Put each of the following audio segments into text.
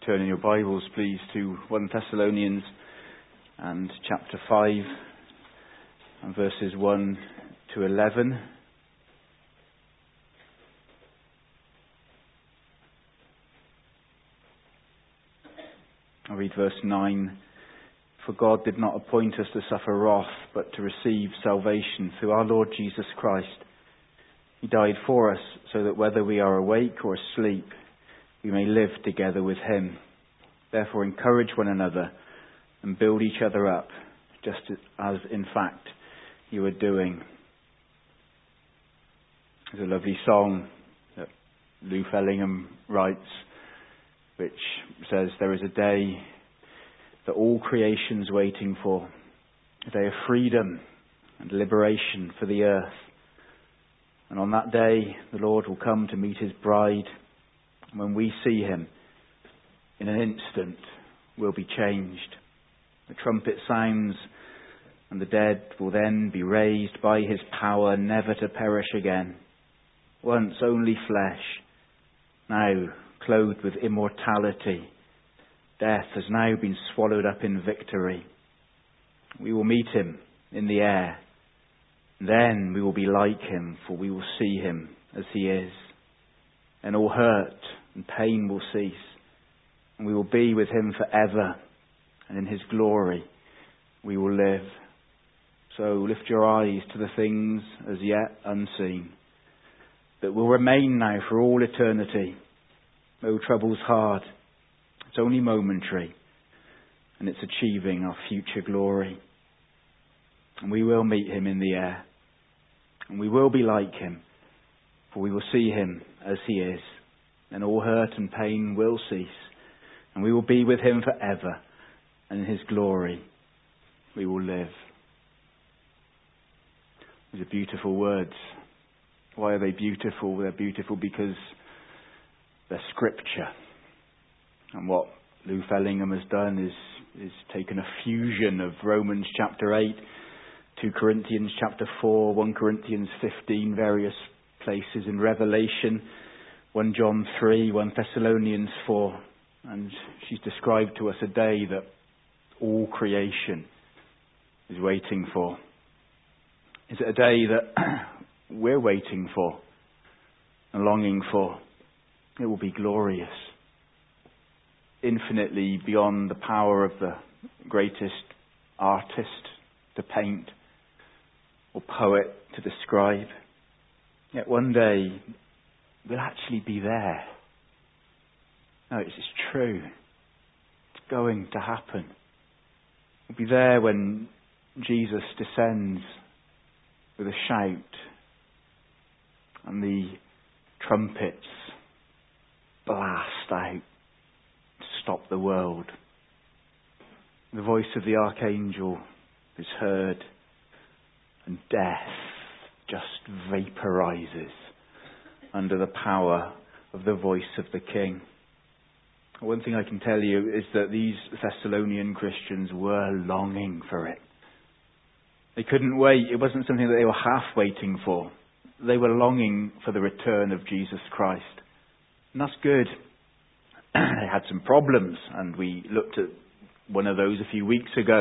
Turn in your Bibles, please, to 1 Thessalonians and chapter 5 and verses 1 to 11. I read verse 9. For God did not appoint us to suffer wrath, but to receive salvation through our Lord Jesus Christ. He died for us, so that whether we are awake or asleep, we may live together with him. Therefore encourage one another and build each other up, just as in fact you are doing. There's a lovely song that Lou Fellingham writes, which says, there is a day that all creation's waiting for, a day of freedom and liberation for the earth. And on that day, the Lord will come to meet his bride. When we see him, in an instant, we'll be changed. The trumpet sounds, and the dead will then be raised by his power, never to perish again. Once only flesh, now clothed with immortality. Death has now been swallowed up in victory. We will meet him in the air. Then we will be like him, for we will see him as he is. And all hurt and pain will cease, and we will be with him forever, and in his glory we will live. So lift your eyes to the things as yet unseen, that will remain now for all eternity. Though trouble's hard, it's only momentary, and it's achieving our future glory. And we will meet him in the air, and we will be like him, for we will see him as he is, and all hurt and pain will cease, and we will be with him forever, and in his glory we will live. These are beautiful words. Why are they beautiful? They're beautiful because they're scripture. And what Lou Fellingham has done is taken a fusion of Romans chapter 8, 2 Corinthians chapter 4, 1 Corinthians 15, various places in Revelation, 1 John 3, 1 Thessalonians 4. And she's described to us a day that all creation is waiting for. Is it a day that we're waiting for and longing for? It will be glorious. Infinitely beyond the power of the greatest artist to paint or poet to describe. Yet one day we'll actually be there. No, it's true. It's going to happen. We'll be there when Jesus descends with a shout and the trumpets blast out to stop the world. The voice of the archangel is heard, and death just vaporizes under the power of the voice of the King. One thing I can tell you is that these Thessalonian Christians were longing for it. They couldn't wait. It wasn't something that they were half waiting for. They were longing for the return of Jesus Christ. And that's good. They had some problems, and we looked at one of those a few weeks ago.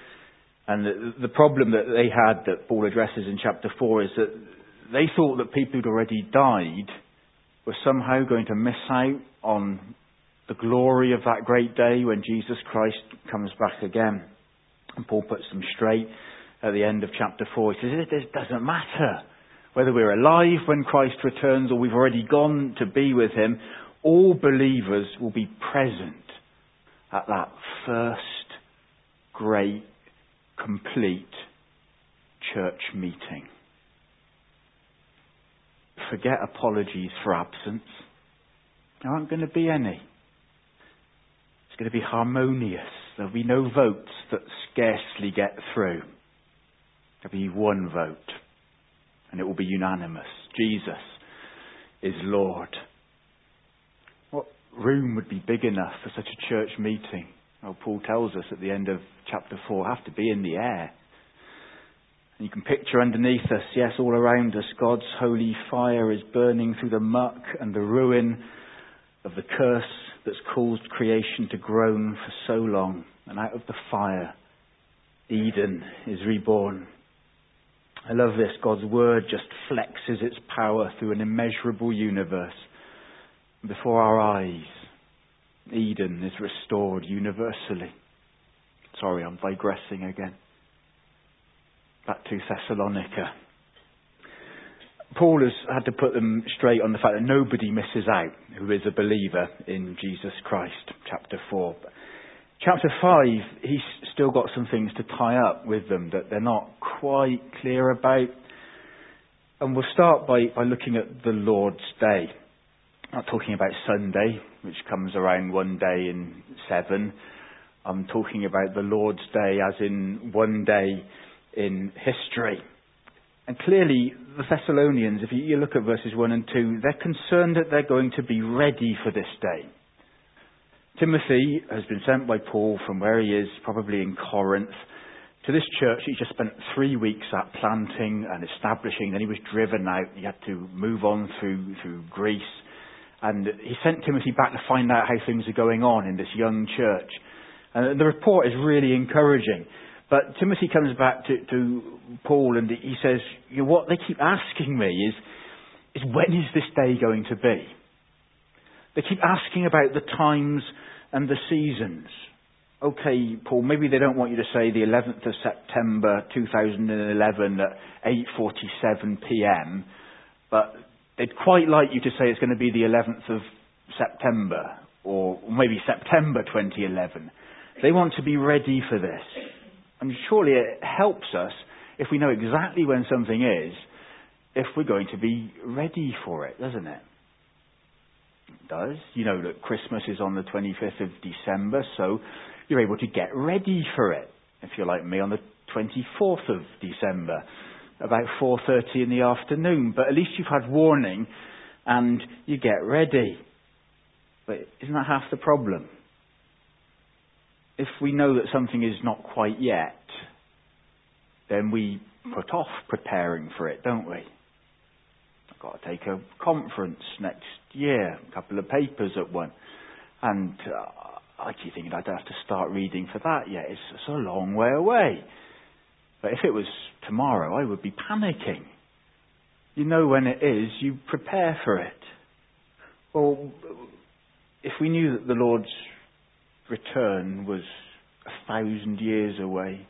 And the problem that they had, that Paul addresses in chapter 4, is that they thought that people who'd already died were somehow going to miss out on the glory of that great day when Jesus Christ comes back again. And Paul puts them straight at the end of chapter 4. He says, it doesn't matter whether we're alive when Christ returns or we've already gone to be with him. All believers will be present at that first great, complete church meeting. Forget apologies for absence. There aren't going to be any. It's going to be harmonious. There'll be no votes that scarcely get through. There'll be one vote, and it will be unanimous. Jesus is Lord. What room would be big enough for such a church meeting? Well, Paul tells us at the end of chapter 4, have to be in the air. And you can picture underneath us, yes, all around us, God's holy fire is burning through the muck and the ruin of the curse that's caused creation to groan for so long. And out of the fire, Eden is reborn. I love this. God's word just flexes its power through an immeasurable universe. Before our eyes, Eden is restored universally. Sorry, I'm digressing again. Back to Thessalonica. Paul has had to put them straight on the fact that nobody misses out who is a believer in Jesus Christ. Chapter 4. Chapter 5, he's still got some things to tie up with them that they're not quite clear about. And we'll start by looking at the Lord's Day. I'm not talking about Sunday, which comes around one day in 7. I'm talking about the Lord's Day as in one day in history. And clearly, the Thessalonians, if you look at verses 1 and 2, they're concerned that they're going to be ready for this day. Timothy has been sent by Paul from where he is, probably in Corinth, to this church he just spent 3 weeks at planting and establishing. Then he was driven out. He had to move on through Greece. And he sent Timothy back to find out how things are going on in this young church. And the report is really encouraging. But Timothy comes back to Paul and he says, what they keep asking me is when is this day going to be? They keep asking about the times and the seasons. Okay, Paul, maybe they don't want you to say the 11th of September 2011 at 8:47 p.m, but they'd quite like you to say it's going to be the 11th of September or maybe September 2011. They want to be ready for this. And surely it helps us if we know exactly when something is, if we're going to be ready for it, doesn't it? It does. You know that Christmas is on the 25th of December, so you're able to get ready for it. If you're like me, on the 24th of December, about 4:30 in the afternoon. But at least you've had warning and you get ready. But isn't that half the problem? If we know that something is not quite yet, then we put off preparing for it, don't we? I've got to take a conference next year, a couple of papers at one. And I keep thinking I don't have to start reading for that yet. It's a long way away. But if it was tomorrow, I would be panicking. You know when it is, you prepare for it. Well, if we knew that the Lord's return was 1,000 years away,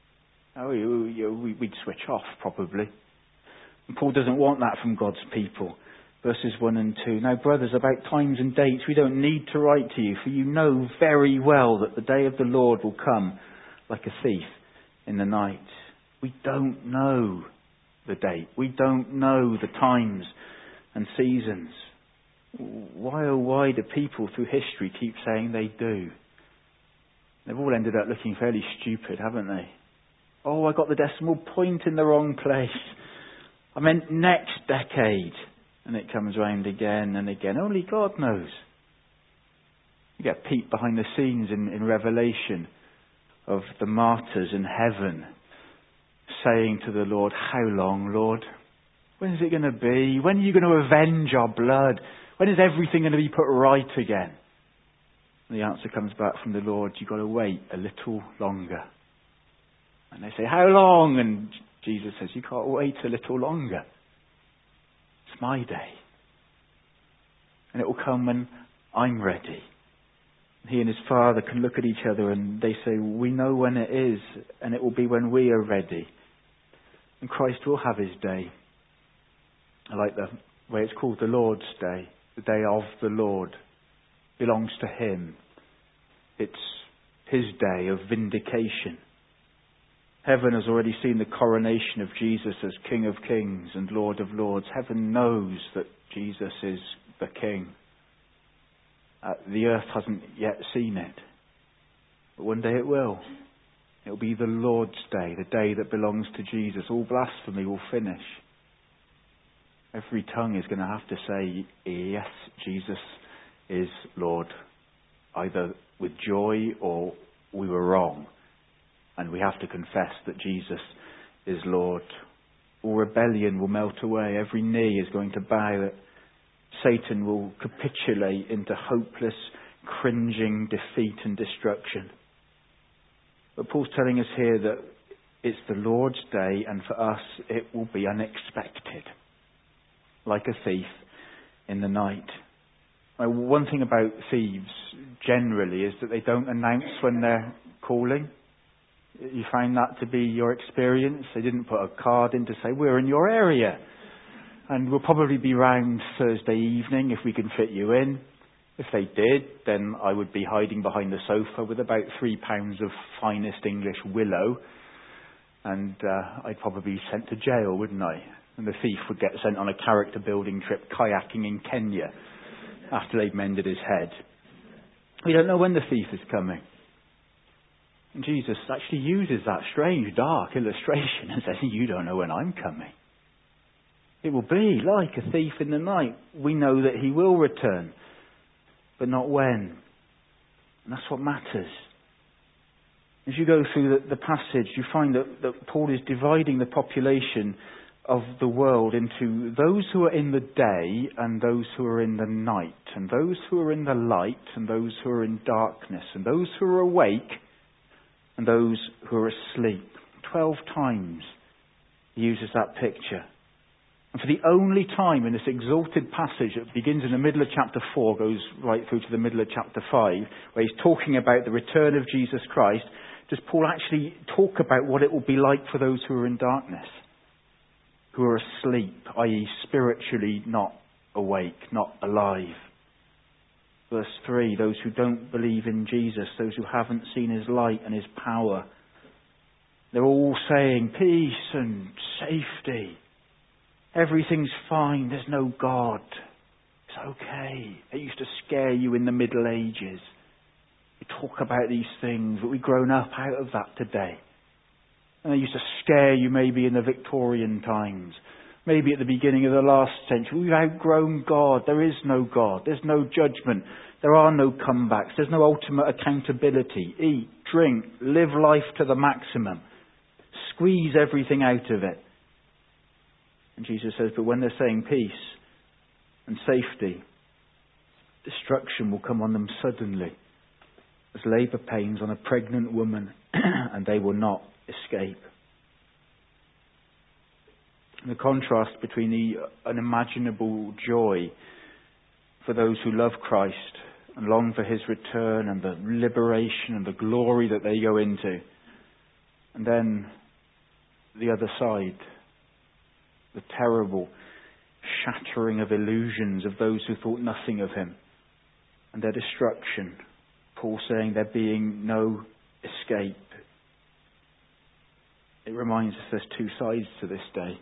we'd switch off probably. And Paul doesn't want that from God's people. Verses 1 and 2. Now, brothers, about times and dates we don't need to write to you, for you know very well that the day of the Lord will come like a thief in the night. We don't know the date. We don't know the times and seasons. Why, oh why do people through history keep saying they do? They've all ended up looking fairly stupid, haven't they? Oh, I got the decimal point in the wrong place. I meant next decade. And it comes round again and again. Only God knows. You get a peek behind the scenes in Revelation of the martyrs in heaven saying to the Lord, how long, Lord? When is it going to be? When are you going to avenge our blood? When is everything going to be put right again? And the answer comes back from the Lord, you've got to wait a little longer. And they say, how long? And Jesus says, you can't wait a little longer. It's my day. And it will come when I'm ready. He and his Father can look at each other and they say, we know when it is, and it will be when we are ready. And Christ will have his day. I like the way it's called the Lord's Day. The day of the Lord belongs to him. It's his day of vindication. Heaven has already seen the coronation of Jesus as King of Kings and Lord of Lords. Heaven knows that Jesus is the King. The earth hasn't yet seen it. But one day it will. It will be the Lord's Day, the day that belongs to Jesus. All blasphemy will finish. Every tongue is going to have to say, yes, Jesus is Lord. Either with joy or we were wrong. And we have to confess that Jesus is Lord. All rebellion will melt away. Every knee is going to bow. Satan will capitulate into hopeless cringing defeat and destruction. But Paul's telling us here that it's the Lord's day, and for us it will be unexpected, like a thief in the night. Now, one thing about thieves generally is that they don't announce when they're calling. You find that to be your experience? They didn't put a card in to say, we're in your area, and we'll probably be round Thursday evening if we can fit you in. If they did, then I would be hiding behind the sofa with about 3 pounds of finest English willow, and I'd probably be sent to jail, wouldn't I? And the thief would get sent on a character building trip kayaking in Kenya after they'd mended his head. We don't know when the thief is coming. And Jesus actually uses that strange, dark illustration and says, you don't know when I'm coming. It will be like a thief in the night. We know that he will return, but not when. And that's what matters. As you go through the passage, you find that Paul is dividing the population of the world into those who are in the day and those who are in the night, and those who are in the light and those who are in darkness, and those who are awake and those who are asleep. 12 times he uses that picture. And for the only time in this exalted passage that begins in the middle of chapter 4, goes right through to the middle of chapter 5, where he's talking about the return of Jesus Christ, does Paul actually talk about what it will be like for those who are in darkness, who are asleep, i.e. spiritually not awake, not alive. Verse 3, those who don't believe in Jesus, those who haven't seen his light and his power, they're all saying peace and safety. Everything's fine. There's no God. It's okay. It used to scare you in the Middle Ages. We talk about these things, but we've grown up out of that today. And they used to scare you maybe in the Victorian times. Maybe at the beginning of the last century. We've outgrown God. There is no God. There's no judgment. There are no comebacks. There's no ultimate accountability. Eat, drink, live life to the maximum. Squeeze everything out of it. And Jesus says, but when they're saying peace and safety, destruction will come on them suddenly, as labour pains on a pregnant woman, and they will not escape. And the contrast between the unimaginable joy for those who love Christ and long for his return, and the liberation and the glory that they go into, and then the other side, the terrible shattering of illusions of those who thought nothing of him, and their destruction. Paul saying there being no escape. It reminds us there's two sides to this day.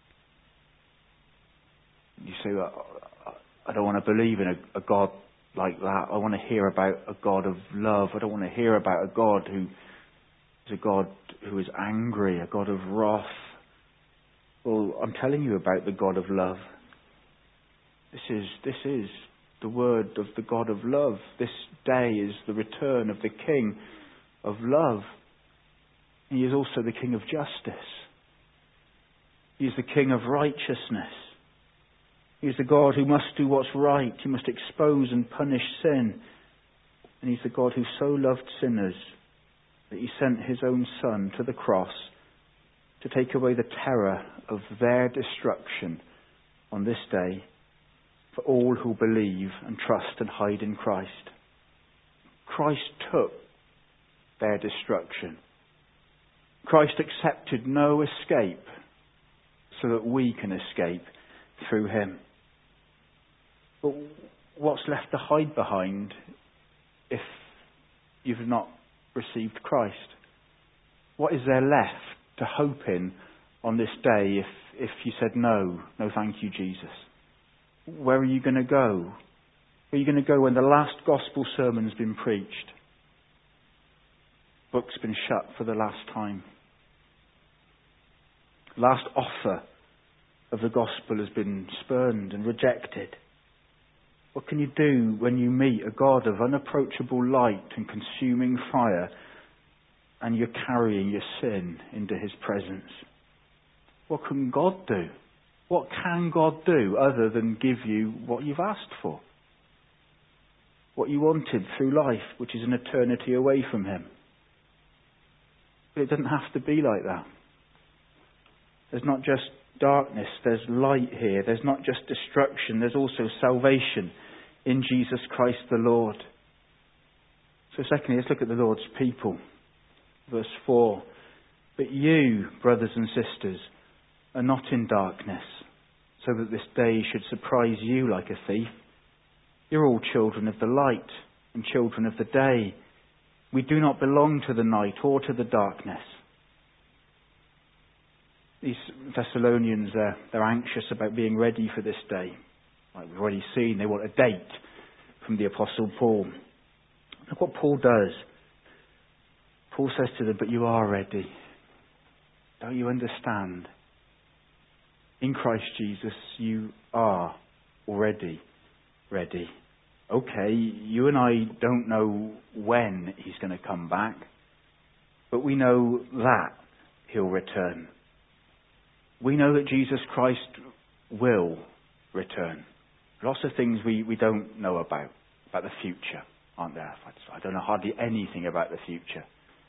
You say, I don't want to believe in a God like that. I want to hear about a God of love. I don't want to hear about a God who is a God who is angry, a God of wrath. Well, I'm telling you about the God of love. This is the word of the God of love. This day is the return of the King of love. He is also the King of justice. He is the King of righteousness. He is the God who must do what's right. He must expose and punish sin. And he's the God who so loved sinners that he sent his own Son to the cross to take away the terror of their destruction on this day for all who believe and trust and hide in Christ. Christ took their destruction. Christ accepted no escape so that we can escape through him. But what's left to hide behind if you've not received Christ? What is there left to hope in on this day if you said no thank you, Jesus? Where are you going to go? Where are you going to go when the last gospel sermon's been preached? Book's been shut for the last time. Last offer of the gospel has been spurned and rejected. What can you do when you meet a God of unapproachable light and consuming fire, and you're carrying your sin into his presence? What can God do? What can God do other than give you what you've asked for? what you wanted through life, which is an eternity away from him. But it doesn't have to be like that. There's not just darkness, there's light here. There's not just destruction, there's also salvation in Jesus Christ the Lord. So secondly, let's look at the Lord's people. Verse 4. But you, brothers and sisters, are not in darkness, so that this day should surprise you like a thief. You're all children of the light and children of the day. We do not belong to the night or to the darkness. These Thessalonians, they're anxious about being ready for this day. Like we've already seen, they want a date from the Apostle Paul. Look what Paul does. Paul says to them, but you are ready. Don't you understand? In Christ Jesus, you are already ready. Okay, you and I don't know when he's going to come back, but we know that he'll return. We know that Jesus Christ will return. Lots of things we don't know about the future, aren't there? I don't know hardly anything about the future.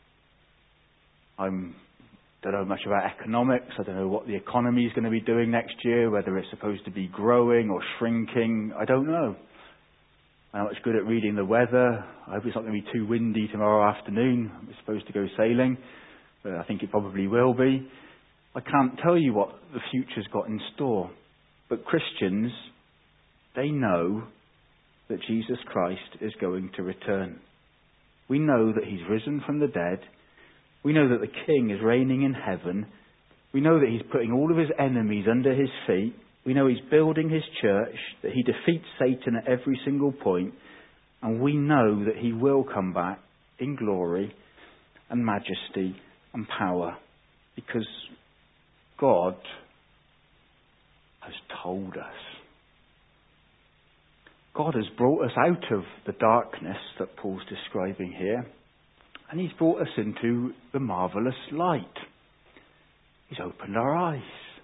I don't know much about economics. I don't know what the economy is going to be doing next year, whether it's supposed to be growing or shrinking. I don't know. I'm not much good at reading the weather. I hope it's not going to be too windy tomorrow afternoon. I'm supposed to go sailing, but I think it probably will be. I can't tell you what the future's got in store. But Christians, they know that Jesus Christ is going to return. We know that he's risen from the dead. We know that the King is reigning in heaven. We know that he's putting all of his enemies under his feet. We know he's building his church, that he defeats Satan at every single point. And we know that he will come back in glory and majesty and power, because God has told us. God has brought us out of the darkness that Paul's describing here, and he's brought us into the marvellous light. He's opened our eyes.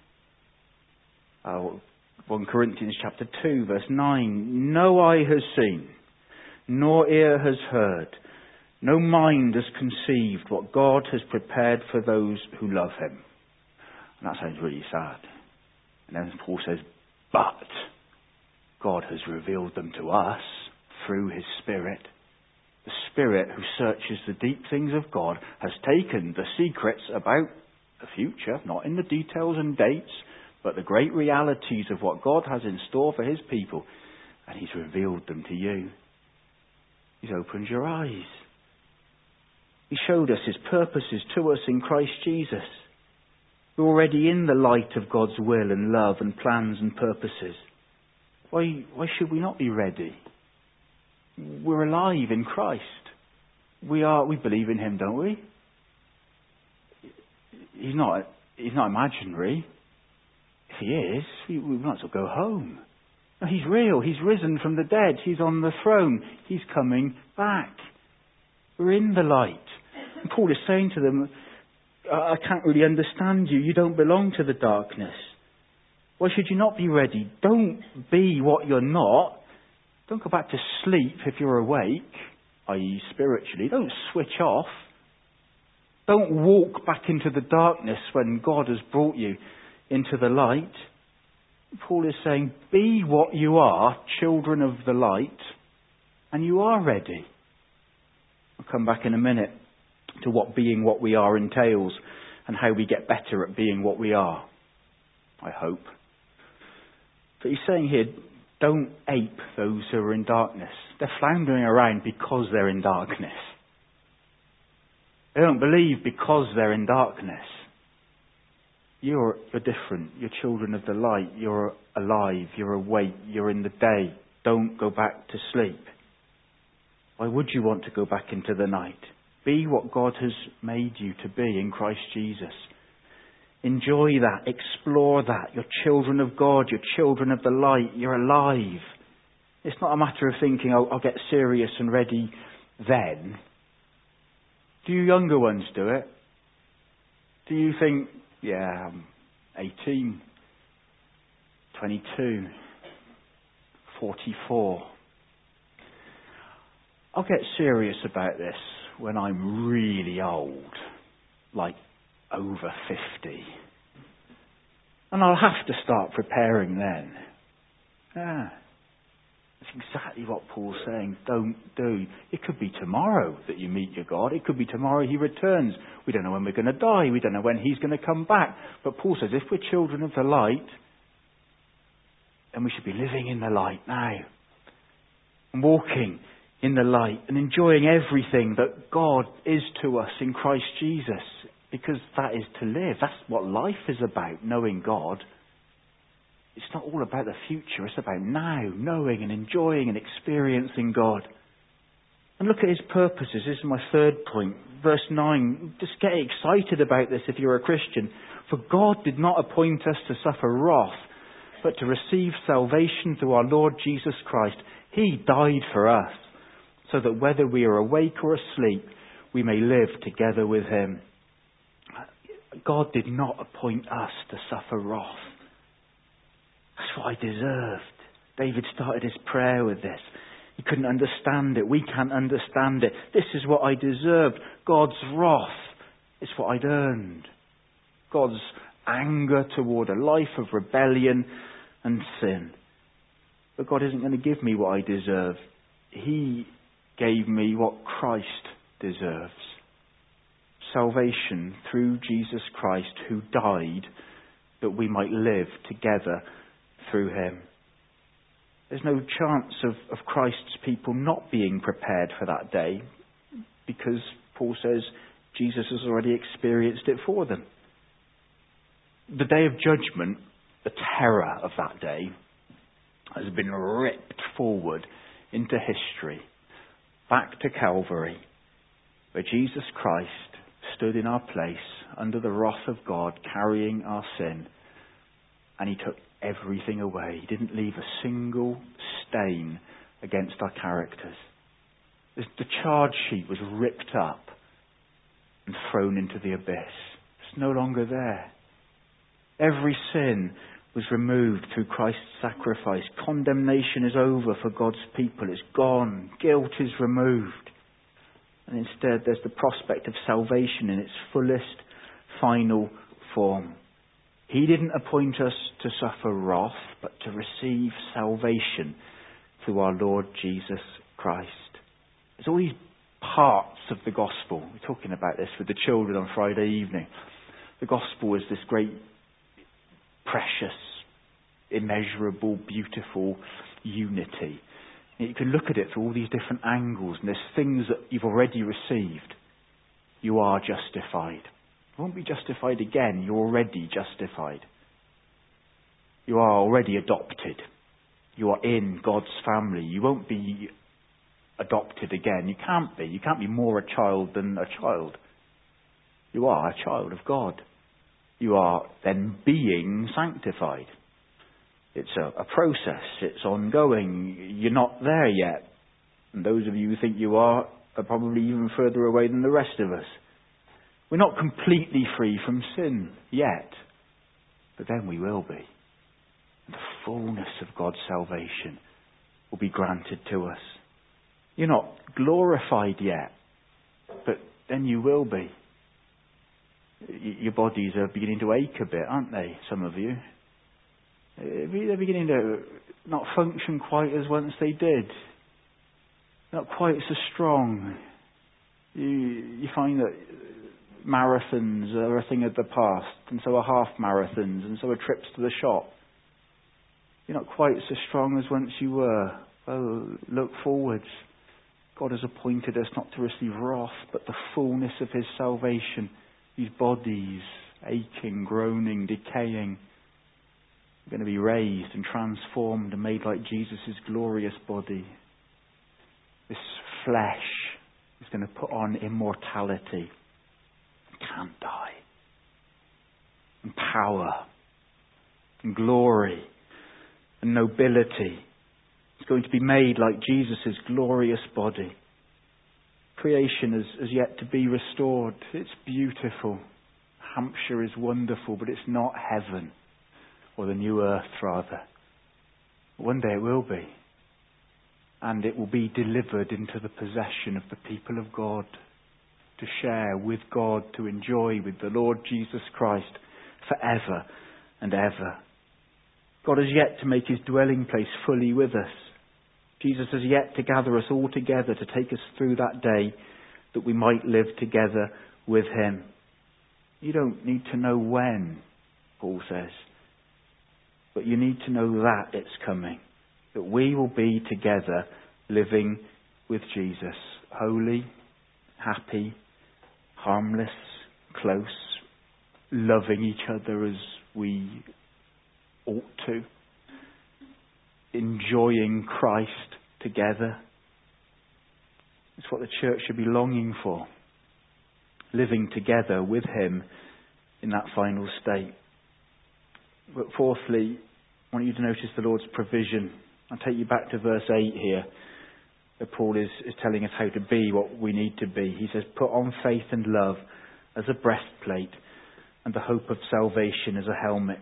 1 Corinthians chapter 2 verse 9. No eye has seen, nor ear has heard, no mind has conceived what God has prepared for those who love him. And that sounds really sad. And then Paul says, but God has revealed them to us through his Spirit. The Spirit who searches the deep things of God has taken the secrets about the future, not in the details and dates, but the great realities of what God has in store for his people, and he's revealed them to you. He's opened your eyes. He showed us his purposes to us in Christ Jesus. We're already in the light of God's will and love and plans and purposes. Why should we not be ready? We're alive in Christ. We believe in him, don't we? He's not imaginary. If he is, we might as well go home. No, he's real. He's risen from the dead. He's on the throne. He's coming back. We're in the light. And Paul is saying to them, I can't really understand you. You don't belong to the darkness. Why should you not be ready? Don't be what you're not. Don't go back to sleep if you're awake, i.e. spiritually. Don't switch off. Don't walk back into the darkness when God has brought you into the light. Paul is saying, be what you are, children of the light, and you are ready. I'll come back in a minute to what being what we are entails and how we get better at being what we are, I hope. But he's saying here, don't ape those who are in darkness. They're floundering around because they're in darkness. They don't believe because they're in darkness. You're different. You're children of the light. You're alive. You're awake. You're in the day. Don't go back to sleep. Why would you want to go back into the night? Be what God has made you to be in Christ Jesus. Enjoy that. Explore that. You're children of God. You're children of the light. You're alive. It's not a matter of thinking, I'll get serious and ready then. Do you younger ones do it? Do you think, yeah, I'm 18, 22, 44. I'll get serious about this when I'm really old, like over 50. And I'll have to start preparing then. That's exactly what Paul's saying. Don't do. It could be tomorrow that you meet your God. It could be tomorrow he returns. We don't know when we're going to die. We don't know when he's going to come back. But Paul says if we're children of the light, then we should be living in the light now. And walking in the light and enjoying everything that God is to us in Christ Jesus. Because that is to live. That's what life is about, knowing God. It's not all about the future. It's about now, knowing and enjoying and experiencing God. And look at his purposes. This is my third point. Verse 9. Just get excited about this if you're a Christian. For God did not appoint us to suffer wrath, but to receive salvation through our Lord Jesus Christ. He died for us, so that whether we are awake or asleep, we may live together with him. God did not appoint us to suffer wrath. That's what I deserved. David started his prayer with this. He couldn't understand it. We can't understand it. This is what I deserved. God's wrath is what I'd earned. God's anger toward a life of rebellion and sin. But God isn't going to give me what I deserve. He gave me what Christ deserves. Salvation through Jesus Christ, who died that we might live together through him. There's no chance of Christ's people not being prepared for that day, because Paul says Jesus has already experienced it for them. The day of judgment, the terror of that day, has been ripped forward into history, back to Calvary, where Jesus Christ stood in our place under the wrath of God, carrying our sin, and he took everything away. He didn't leave a single stain against our characters. The charge sheet was ripped up and thrown into the abyss. It's no longer there. Every sin was removed through Christ's sacrifice. Condemnation is over for God's people. It's gone. Guilt is removed. And instead there's the prospect of salvation in its fullest, final form. He didn't appoint us to suffer wrath, but to receive salvation through our Lord Jesus Christ. There's all these parts of the gospel. We're talking about this with the children on Friday evening. The gospel is this great, precious, immeasurable, beautiful unity. You can look at it through all these different angles, and there's things that you've already received. You are justified. You won't be justified again. You're already justified. You are already adopted. You are in God's family. You won't be adopted again. You can't be. You can't be more a child than a child. You are a child of God. You are then being sanctified. It's a process. It's ongoing. You're not there yet. And those of you who think you are probably even further away than the rest of us. We're not completely free from sin yet. But then we will be. The fullness of God's salvation will be granted to us. You're not glorified yet. But then you will be. Your bodies are beginning to ache a bit, aren't they? Some of you. They're beginning to not function quite as once they did. Not quite so strong. You find that marathons are a thing of the past, and so are half marathons, and so are trips to the shop. You're not quite so strong as once you were. Oh, look forwards. God has appointed us not to receive wrath, but the fullness of his salvation. These bodies aching, groaning, decaying, are going to be raised and transformed and made like Jesus' glorious body. This flesh is going to put on immortality. It can't die. And power and glory and nobility. It's going to be made like Jesus' glorious body. Creation is yet to be restored. It's beautiful. Hampshire is wonderful, but it's not heaven. Or the new earth, rather. One day it will be. and it will be delivered into the possession of the people of God, to share with God, to enjoy with the Lord Jesus Christ forever and ever. God has yet to make his dwelling place fully with us. Jesus has yet to gather us all together to take us through that day that we might live together with him. You don't need to know when, Paul says, but you need to know that it's coming, that we will be together living with Jesus, holy, happy, harmless, close, loving each other as we ought to, enjoying Christ together. It's what the church should be longing for, living together with him in that final state. But fourthly, I want you to notice the Lord's provision. I'll take you back to verse 8 here, where Paul is telling us how to be what we need to be. He says, put on faith and love as a breastplate and the hope of salvation as a helmet.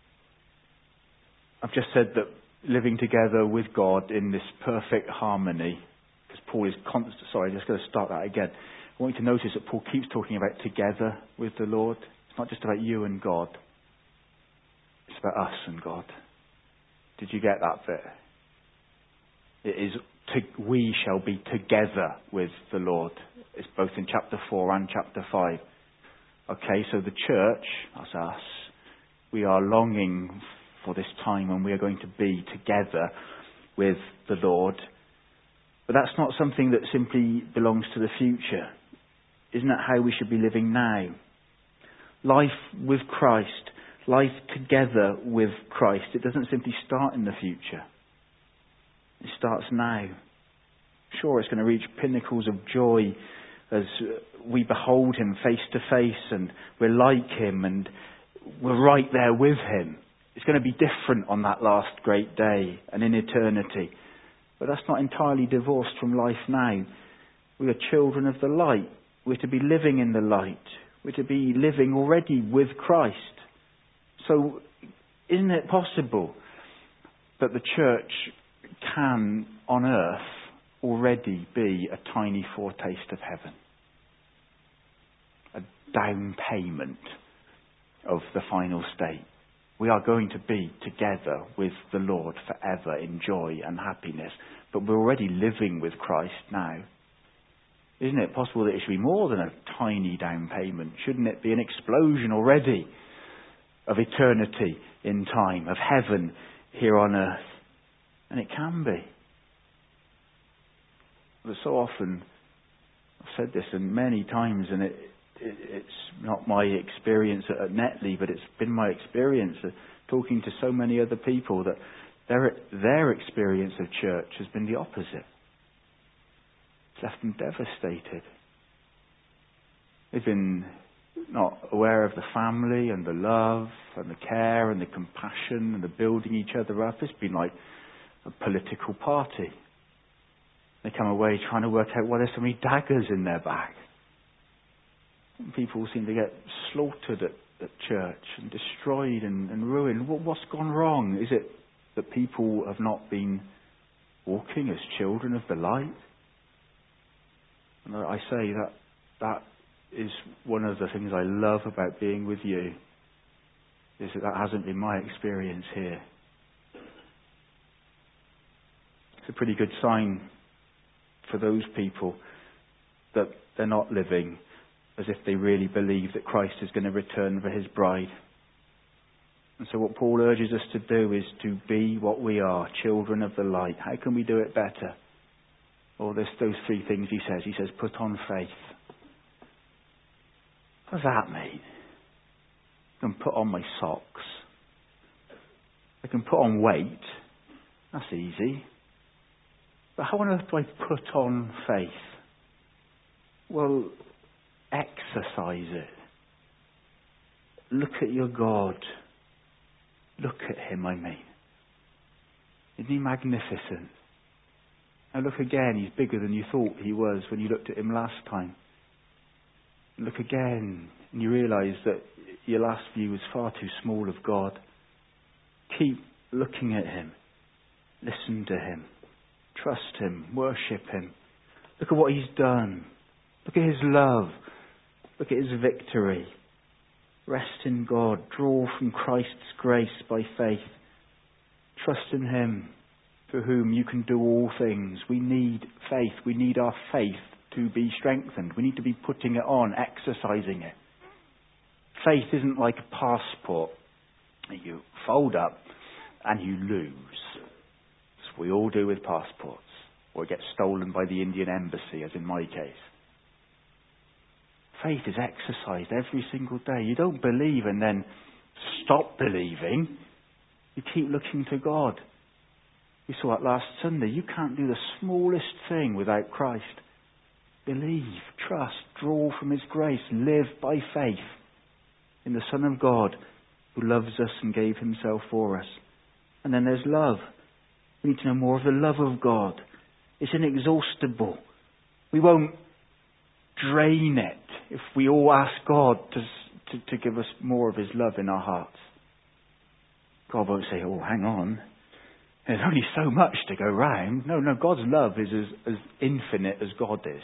I've just said that living together with God in this perfect harmony, because Paul is constant. Sorry, I'm just going to start that again. I want you to notice that Paul keeps talking about together with the Lord. It's not just about you and God. It's about us and God. Did you get that bit? It is we shall be together with the Lord. It's both in chapter 4 and chapter 5. Okay, so the church, that's us, we are longing for this time when we are going to be together with the Lord. But that's not something that simply belongs to the future. Isn't that how we should be living now? Life with Christ, life together with Christ, it doesn't simply start in the future. It starts now. Sure, it's going to reach pinnacles of joy as we behold him face to face and we're like him and we're right there with him. It's going to be different on that last great day and in eternity. But that's not entirely divorced from life now. We are children of the light. We're to be living in the light. We're to be living already with Christ. So isn't it possible that the church can, on earth, already be a tiny foretaste of heaven? A down payment of the final state. We are going to be together with the Lord forever in joy and happiness. But we're already living with Christ now. Isn't it possible that it should be more than a tiny down payment? Shouldn't it be an explosion already of eternity in time, of heaven here on earth? And it can be. But so often, I've said this and many times, and it's not my experience at Netley, but it's been my experience of talking to so many other people that their experience of church has been the opposite. It's left them devastated. They've been not aware of the family and the love and the care and the compassion and the building each other up. It's been like a political party. They come away trying to work out why there's so many daggers in their back. People seem to get slaughtered at church and destroyed and ruined. What's gone wrong? Is it that people have not been walking as children of the light? And I say that is one of the things I love about being with you, is that hasn't been my experience here. It's a pretty good sign for those people that they're not living as if they really believe that Christ is going to return for his bride. And so what Paul urges us to do is to be what we are, children of the light. How can we do it better? Well, there's those three things he says. He says, put on faith. What does that mean? I can put on my socks. I can put on weight. That's easy. But how on earth do I put on faith? Well, exercise it. Look at your God. Look at him, I mean. Isn't he magnificent? Now look again, he's bigger than you thought he was when you looked at him last time. Look again, and you realise that your last view was far too small of God. Keep looking at him. Listen to him. Trust him. Worship him. Look at what he's done. Look at his love. Look at his victory. Rest in God. Draw from Christ's grace by faith. Trust in him, through whom you can do all things. We need faith. We need our faith to be strengthened. We need to be putting it on, exercising it. Faith isn't like a passport that you fold up and you lose. As we all do with passports. Or it gets stolen by the Indian embassy, as in my case. Faith is exercised every single day. You don't believe and then stop believing. You keep looking to God. We saw it last Sunday. You can't do the smallest thing without Christ. Believe, trust, draw from his grace, live by faith in the Son of God who loves us and gave himself for us. And then there's love. We need to know more of the love of God. It's inexhaustible. We won't drain it if we all ask God to give us more of his love in our hearts. God won't say, oh, hang on. There's only so much to go round. No, God's love is as infinite as God is.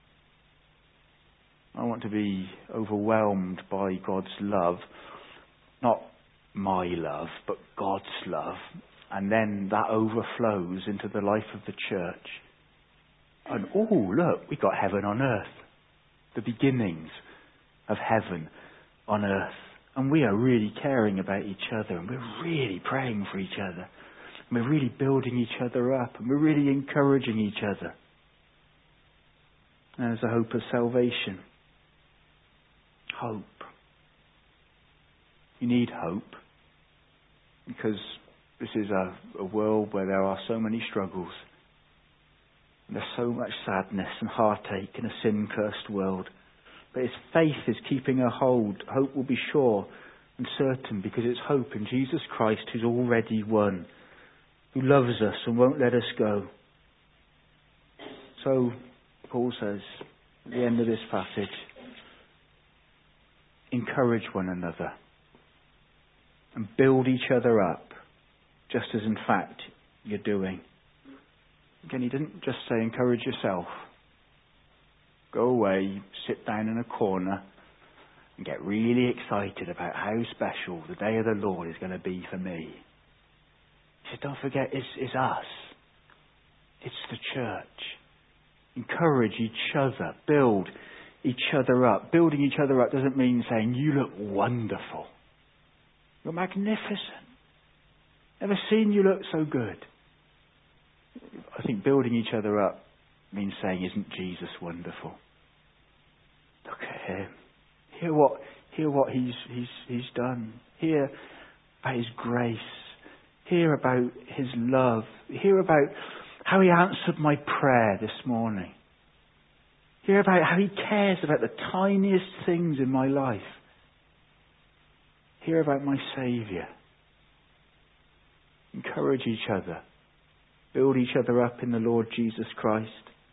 I want to be overwhelmed by God's love. Not my love, but God's love. And then that overflows into the life of the church. And look, we got heaven on earth. The beginnings of heaven on earth. And we are really caring about each other. And we're really praying for each other. And we're really building each other up. And we're really encouraging each other. And there's a hope of salvation. Hope. You need hope. Because this is a world where there are so many struggles. And there's so much sadness and heartache in a sin-cursed world. But it's faith is keeping a hold. Hope will be sure and certain because it's hope in Jesus Christ who's already won. Who loves us and won't let us go. So, Paul says at the end of this passage, encourage one another and build each other up, just as in fact you're doing. Again, he didn't just say encourage yourself. Go away, sit down in a corner and get really excited about how special the day of the Lord is going to be for me. He said, don't forget, it's us. It's the church. Encourage each other. Build each other up. Building each other up doesn't mean saying, you look wonderful. You're magnificent. Never seen you look so good. I think building each other up means saying, isn't Jesus wonderful? Look at him. Hear what he's done. Hear about his grace. Hear about his love. Hear about how he answered my prayer this morning. Hear about how he cares about the tiniest things in my life. Hear about my Saviour. Encourage each other. Build each other up in the Lord Jesus Christ.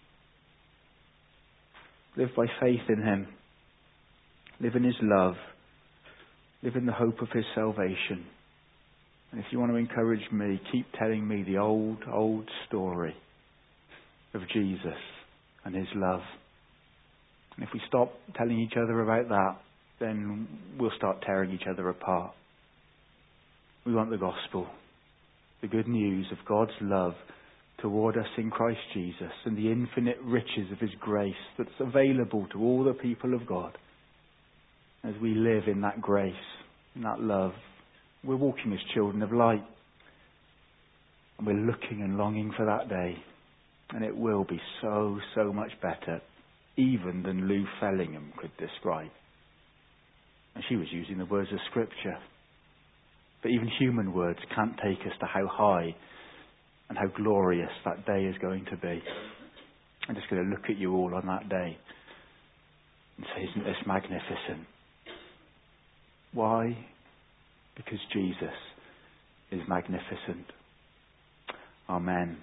Live by faith in him. Live in his love. Live in the hope of his salvation. And if you want to encourage me, keep telling me the old story of Jesus and his love. And if we stop telling each other about that, then we'll start tearing each other apart. We want the gospel, the good news of God's love toward us in Christ Jesus and the infinite riches of his grace that's available to all the people of God. As we live in that grace, in that love, we're walking as children of light. And we're looking and longing for that day. And it will be so much better, even than Lou Fellingham could describe. And she was using the words of Scripture. But even human words can't take us to how high and how glorious that day is going to be. I'm just going to look at you all on that day and say, isn't this magnificent? Why? Because Jesus is magnificent. Amen.